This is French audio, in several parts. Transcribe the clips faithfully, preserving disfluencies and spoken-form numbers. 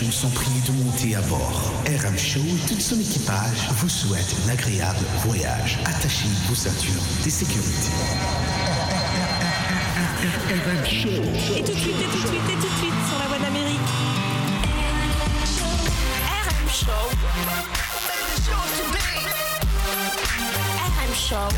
Show sont priés de monter à bord. R M Show et tout son équipage vous souhaitent un agréable voyage. Attachez vos ceintures de sécurité. R M Show. Et tout de suite, et tout de suite, et tout de suite sur la voie d'Amérique. R M Show. R M Show.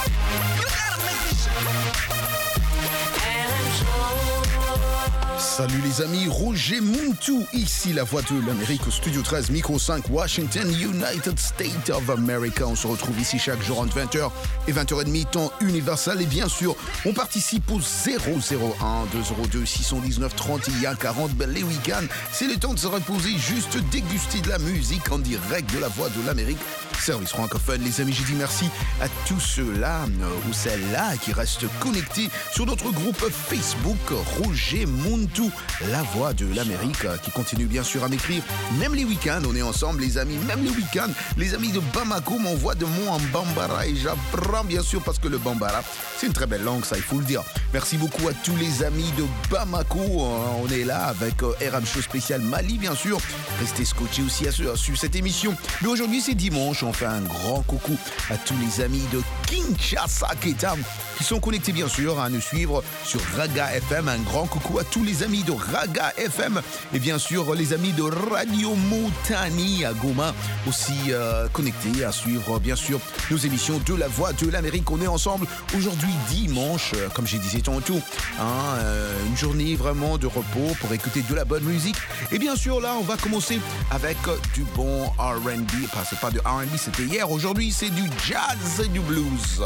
Salut les amis, Roger Muntu, ici la voix de l'Amérique au Studio treize, Micro cinq, Washington, United States of America. On se retrouve ici chaque jour entre vingt heures et vingt heures trente, temps universel. Et bien sûr, on participe au zéro zéro un deux zéro deux six un neuf trente et un quarante. Ben, les week-ends, c'est le temps de se reposer, juste déguster de la musique en direct de la voix de l'Amérique. Service francophone, les amis, j'ai dit merci à tous ceux-là ou celles-là qui restent connectés sur notre groupe Facebook Roger Muntu, la voix de l'Amérique, qui continue bien sûr à m'écrire. Même les week-ends, on est ensemble, les amis. Même les week-ends, les amis de Bamako m'envoient de mots en bambara et j'apprends bien sûr parce que le bambara, c'est une très belle langue, ça, il faut le dire. Merci beaucoup à tous les amis de Bamako. On est là avec R M Show spécial Mali, bien sûr. Restez scotchés aussi à suivre cette émission. Mais aujourd'hui, c'est dimanche. On fait un grand coucou à tous les amis de Kinshasa, Ketam, qui sont connectés bien sûr à nous suivre sur Raga F M. Un grand coucou à tous les amis de Raga F M et bien sûr les amis de Radio Motani à Goma, aussi euh, connectés à suivre bien sûr nos émissions de la voix de l'Amérique. On est ensemble aujourd'hui dimanche, euh, comme j'ai dit tantôt, hein, euh, une journée vraiment de repos pour écouter de la bonne musique. Et bien sûr là on va commencer avec euh, du bon R and B. Enfin, c'est pas de R and B, c'était hier. Aujourd'hui c'est du jazz et du blues.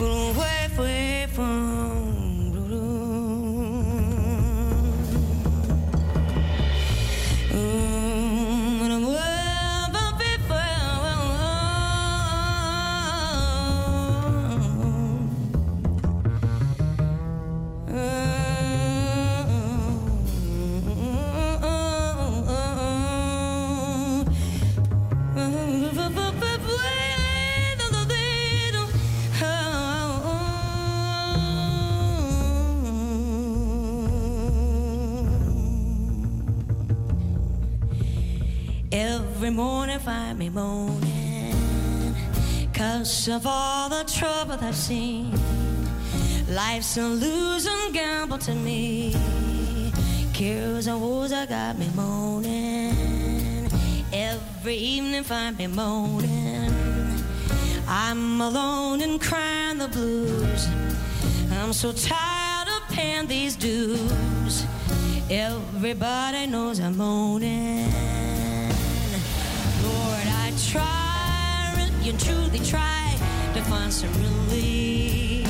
Every morning find me moaning 'cause of all the trouble I've seen. Life's a losing gamble to me. Cares and woes that got me moaning. Every evening find me moaning. I'm alone and crying the blues. I'm so tired of paying these dues. Everybody knows I'm moaning. Lord, I try, you truly try to find some relief.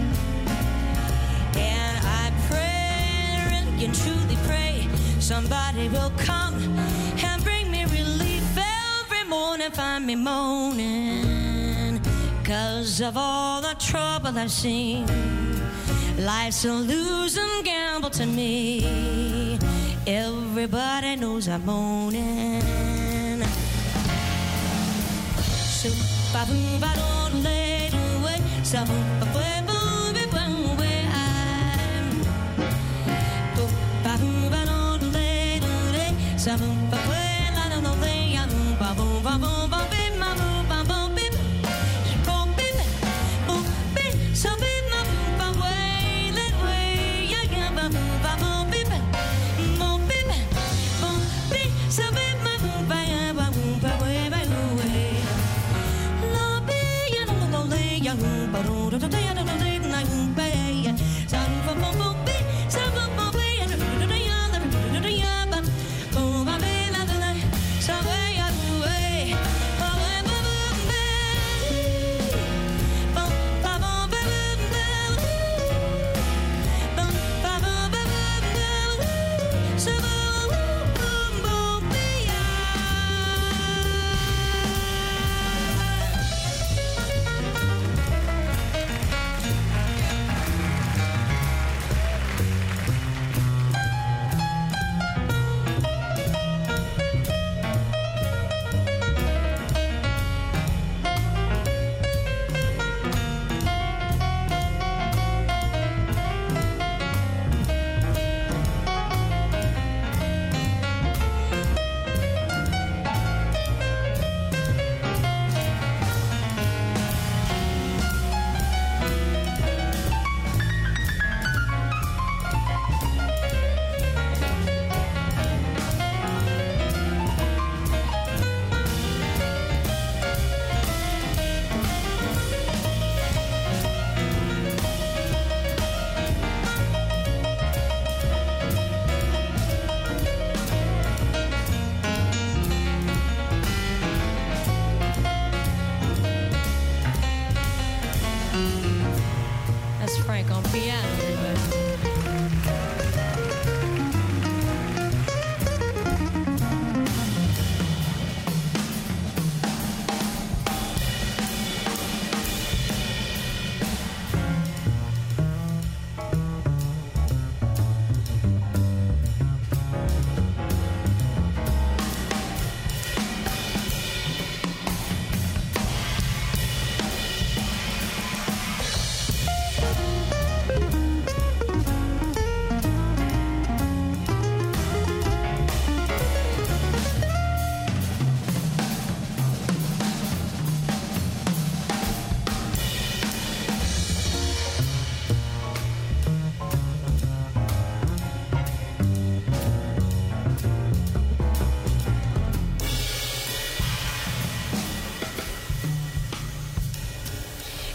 And I pray, you truly pray, somebody will come and bring me relief. Every morning find me moaning 'cause of all the trouble I've seen. Life's a losing gamble to me. Everybody knows I'm moaning. So ba boom ba don't let away. So ba boom boom boom way I'm. Ba boom ba don't let away. So ba boom I don't know they I'm ba boom ba boom ba bim ma boom ba boom bim. Boom bim boom bim so bim ma boom ba way let way ya ga ba boom ba boom bim. Boom bim boom bim so bim ma boom ba ya ba boom ba way ba way.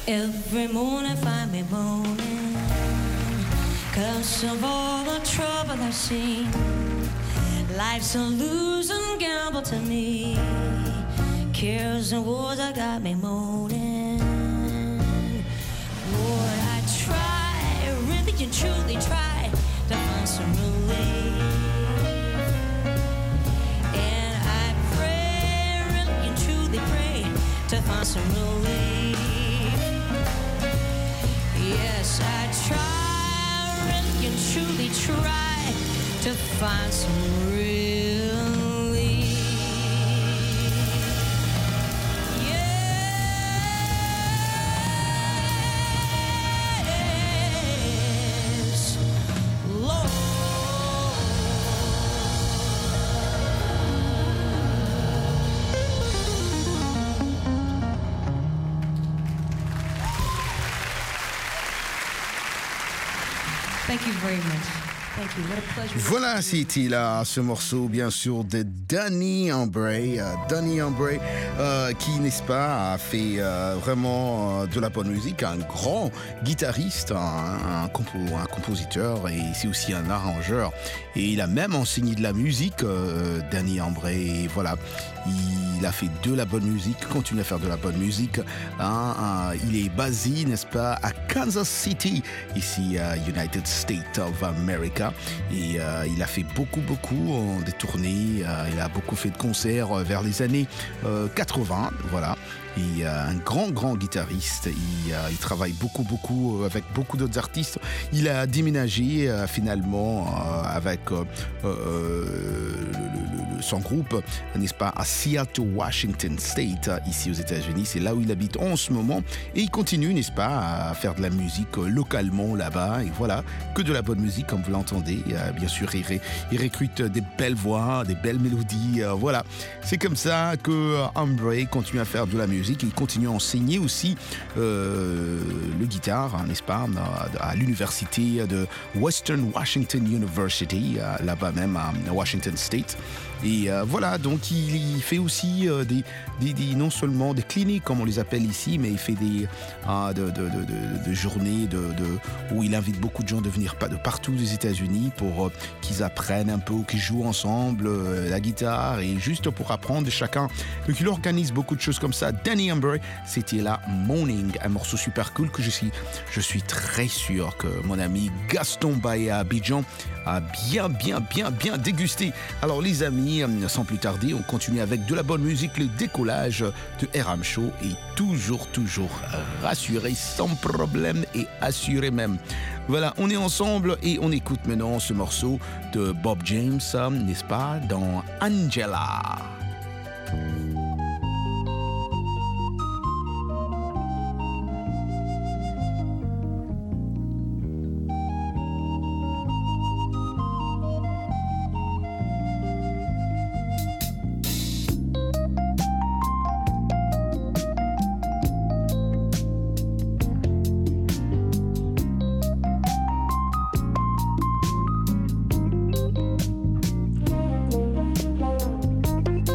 Every morning find me moaning, 'cause of all the trouble I've seen. Life's a losing gamble to me. Cares and woes that got me moaning. Lord, I try, really and truly try to find some relief. And I pray, really and truly pray to find some relief. Yes, I try, really and truly try to find some relief. Yes, Lord. Thank you very much. Thank you. What a pleasure. Voilà, c'était là ce morceau, bien sûr, de Danny Ambray. Euh, Danny Ambray, euh, qui, n'est-ce pas, a fait euh, vraiment euh, de la bonne musique, un grand guitariste, un, un, compo, un compositeur, et c'est aussi un arrangeur. Et il a même enseigné de la musique, euh, Danny Ambray. Et voilà, il a fait de la bonne musique, continue à faire de la bonne musique. Hein, hein, il est basé, n'est-ce pas, à Kansas City, ici, à United States of America. Et euh, il a fait beaucoup, beaucoup euh, de tournées. Euh, il a beaucoup fait de concerts euh, vers les années euh, quatre-vingts. Voilà. Et euh, un grand, grand guitariste. Il, euh, il travaille beaucoup, beaucoup avec beaucoup d'autres artistes. Il a déménagé euh, finalement euh, avec euh, euh, le, le, le, son groupe, n'est-ce pas, à Seattle, Washington State, ici aux États-Unis. C'est là où il habite en ce moment. Et il continue, n'est-ce pas, à faire de la musique euh, localement là-bas. Et voilà, que de la bonne musique, comme vous l'entendez. Euh, bien sûr, il, ré, il recrute des belles voix, des belles mélodies. Euh, voilà, c'est comme ça que euh, Ambray continue à faire de la musique. Il continue à enseigner aussi euh, le guitare, hein, n'est-ce pas, à, à l'université de Western Washington University, euh, là-bas même à Washington State. Et euh, voilà, donc il, il fait aussi euh, des, des, des, non seulement des cliniques, comme on les appelle ici, mais il fait des euh, de, de, de, de, de journées de, de, où il invite beaucoup de gens de venir de partout des États-Unis pour euh, qu'ils apprennent un peu, qu'ils jouent ensemble euh, la guitare, et juste pour apprendre de chacun. Donc il organise beaucoup de choses comme ça. Danny Ambray, c'était là Morning, un morceau super cool que je suis, je suis très sûr que mon ami Gaston Baye à Abidjan a bien, bien, bien, bien dégusté. Alors les amis, sans plus tarder, on continue avec de la bonne musique. Le décollage de R M Show est toujours, toujours rassuré, sans problème et assuré même. Voilà, on est ensemble et on écoute maintenant ce morceau de Bob James, n'est-ce pas, dans Angela. Thank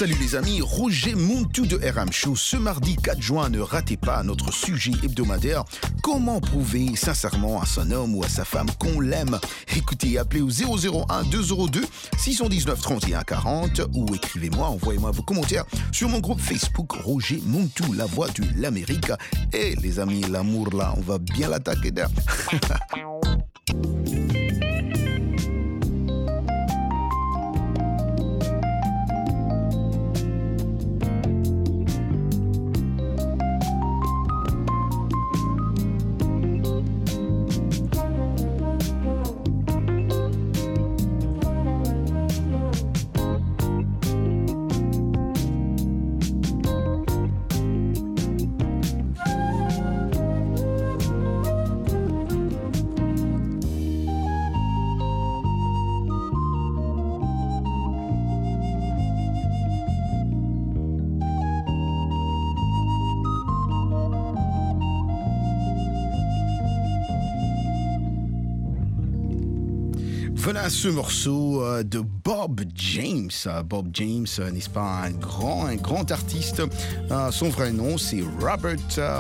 Salut les amis, Roger Muntu de R M Show. Ce mardi quatre juin, ne ratez pas notre sujet hebdomadaire. Comment prouver sincèrement à son homme ou à sa femme qu'on l'aime? Écoutez, appelez au zéro zéro un deux zéro deux six un neuf trente et un quarante ou écrivez-moi, envoyez-moi vos commentaires sur mon groupe Facebook Roger Muntu, la voix de l'Amérique. Et les amis, l'amour là, on va bien l'attaquer là. Voilà ce morceau de Bob James. Bob James, n'est-ce pas, un grand, un grand artiste. Son vrai nom, c'est Robert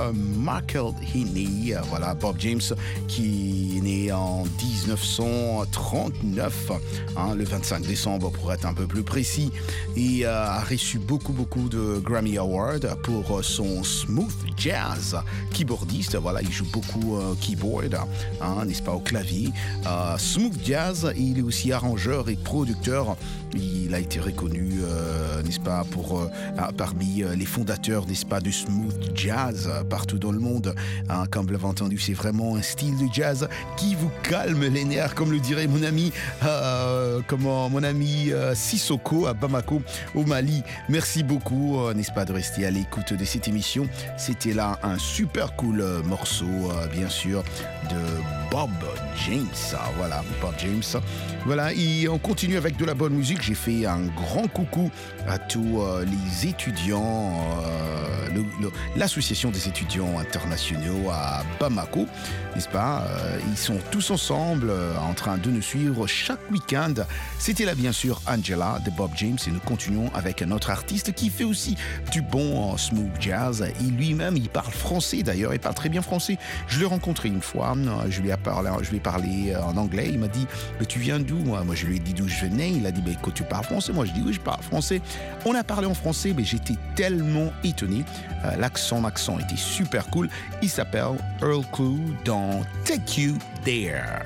McElhenney. Voilà, Bob James, qui est né en dix-neuf cent trente-neuf, hein, le vingt-cinq décembre pour être un peu plus précis, et a reçu beaucoup, beaucoup de Grammy Awards pour son smooth jazz. Keyboardiste, voilà, il joue beaucoup euh, keyboard, hein, n'est-ce pas, au clavier. Euh, smooth jazz. Il est aussi arrangeur et producteur. Il a été reconnu, euh, n'est-ce pas, pour, euh, parmi les fondateurs, n'est-ce pas, du smooth jazz partout dans le monde. Hein, comme vous l'avez entendu, c'est vraiment un style de jazz qui vous calme les nerfs, comme le dirait mon ami, euh, comment, mon ami euh, Sissoko à Bamako, au Mali. Merci beaucoup, euh, n'est-ce pas, de rester à l'écoute de cette émission. C'était là un super cool euh, morceau, euh, bien sûr, de Bob James. Voilà, Bob James. Voilà, et on continue avec de la bonne musique. J'ai fait un grand coucou à tous euh, les étudiants, euh, le, le, l'association des étudiants internationaux à Bamako, n'est-ce pas? euh, Ils sont tous ensemble euh, en train de nous suivre chaque week-end. C'était là bien sûr Angela de Bob James, et nous continuons avec un autre artiste qui fait aussi du bon euh, smooth jazz. Et lui-même, il parle français d'ailleurs, il parle très bien français. Je l'ai rencontré une fois, je lui ai parlé, je lui ai parlé en anglais. Il m'a dit, mais tu viens d'où? Moi, moi je lui ai dit d'où je venais. Il a dit, mais écoute, tu parles français? Moi je dis oui, je parle français. On a parlé en français, mais j'étais tellement étonné. Euh, l'accent, l'accent était super cool. Il s'appelle Earl Klugh dans Take You There.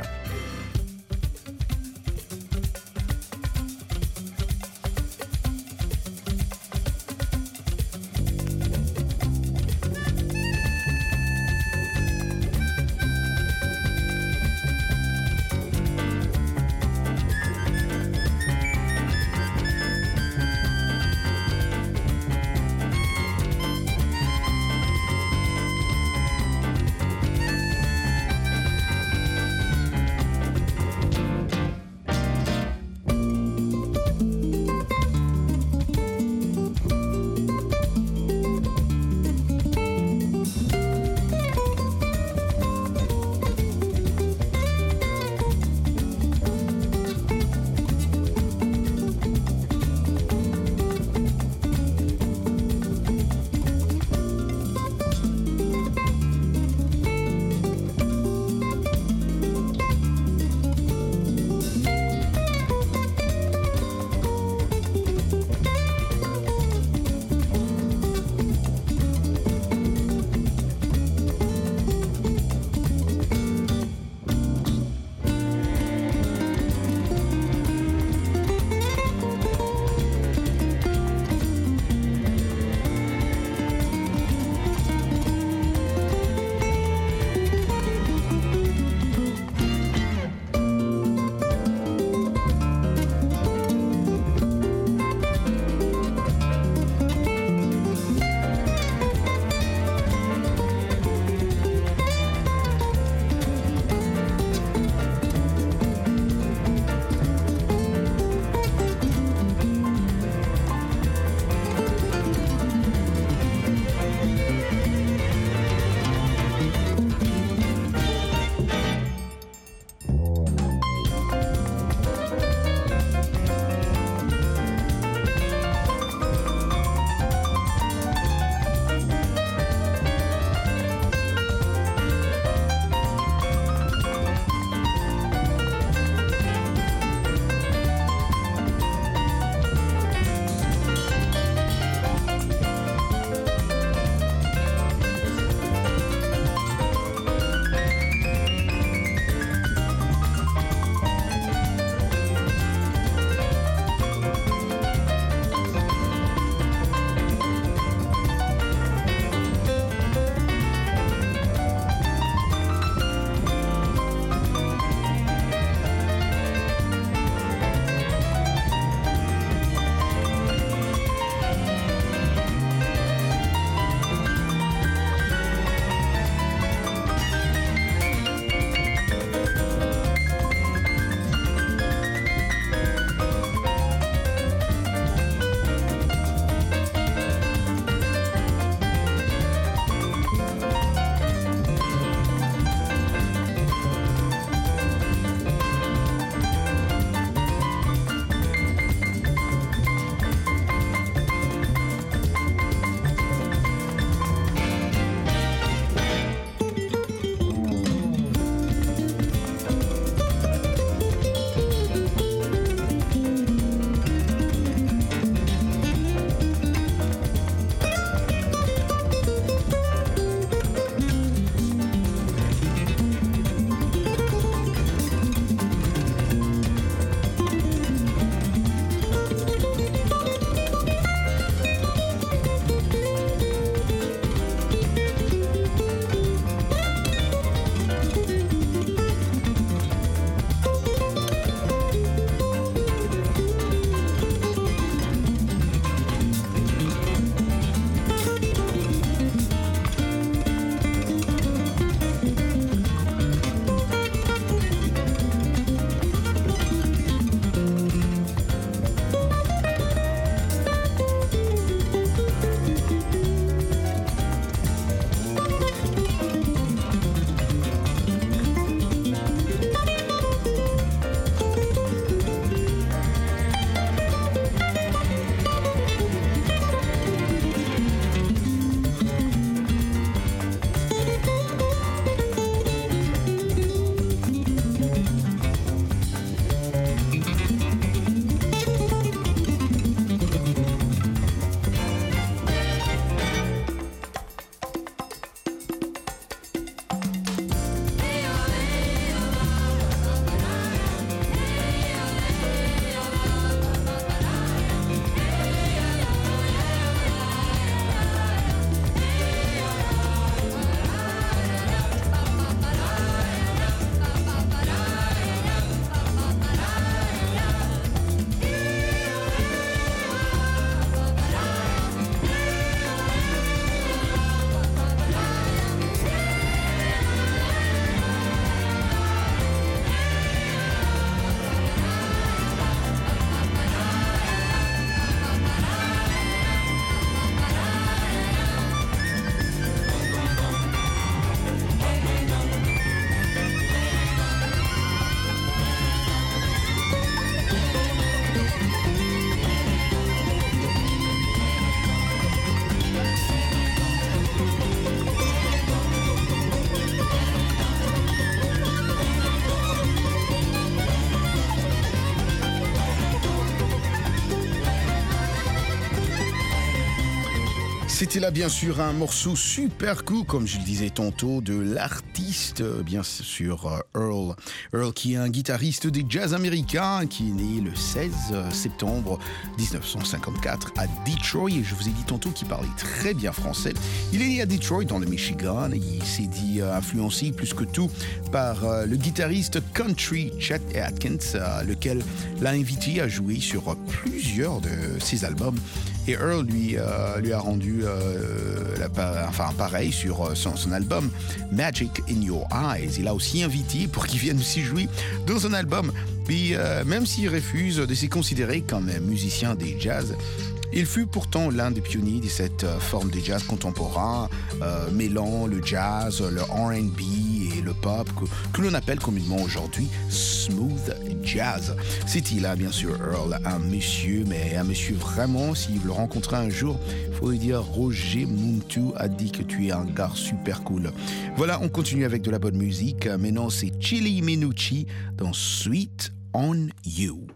C'était là bien sûr un morceau super cool, comme je le disais tantôt, de l'artiste, bien sûr Earl. Earl qui est un guitariste des jazz américains, qui est né le seize septembre dix-neuf cent cinquante-quatre à Detroit. Et je vous ai dit tantôt qu'il parlait très bien français. Il est né à Detroit dans le Michigan et il s'est dit influencé plus que tout par le guitariste country Chet Atkins, lequel l'a invité à jouer sur plusieurs de ses albums. Et Earl lui, euh, lui a rendu euh, la, enfin, pareil sur son, son album Magic in Your Eyes. Il a aussi invité pour qu'il vienne aussi jouer dans un album. Puis euh, même s'il refuse de se considérer comme musicien des jazz, il fut pourtant l'un des pionniers de cette forme de jazz contemporain, euh, mêlant le jazz, le R and B et le pop, que, que l'on appelle communément aujourd'hui smooth jazz. C'était là, bien sûr, Earl, un monsieur, mais un monsieur vraiment, si vous le rencontrez un jour, il faut lui dire Roger Muntu a dit que tu es un gars super cool. Voilà, on continue avec de la bonne musique. Maintenant, c'est Chili Minucci dans Sweet on You.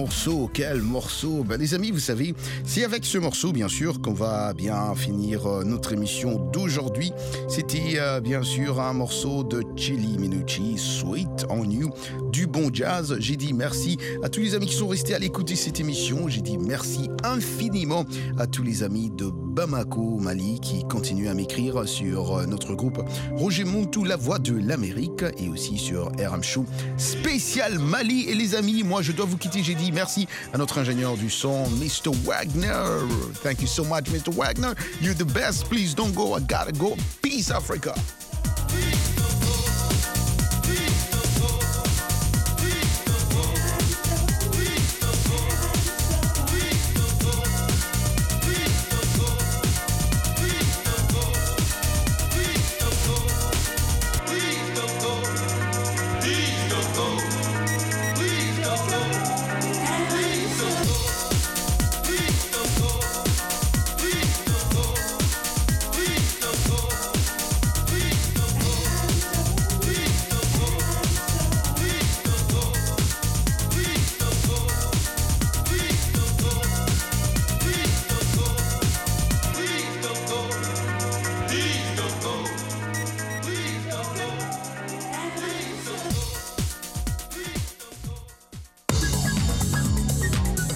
morceau, quel morceau. Ben, les amis, vous savez, c'est avec ce morceau, bien sûr, qu'on va bien finir euh, notre émission d'aujourd'hui. C'était euh, bien sûr un morceau de Chili Minucci, Sweet on You, du bon jazz. J'ai dit merci à tous les amis qui sont restés à l'écouter cette émission. J'ai dit merci infiniment à tous les amis de Bamako, Mali, qui continuent à m'écrire sur euh, notre groupe Roger Montou, la voix de l'Amérique, et aussi sur R M Show spécial Mali. Et les amis, moi je dois vous quitter. J'ai dit merci à notre ingénieur du son, mister Wagner. Thank you so much, mister Wagner. You're the best. Please don't go. I gotta go. Peace, Africa.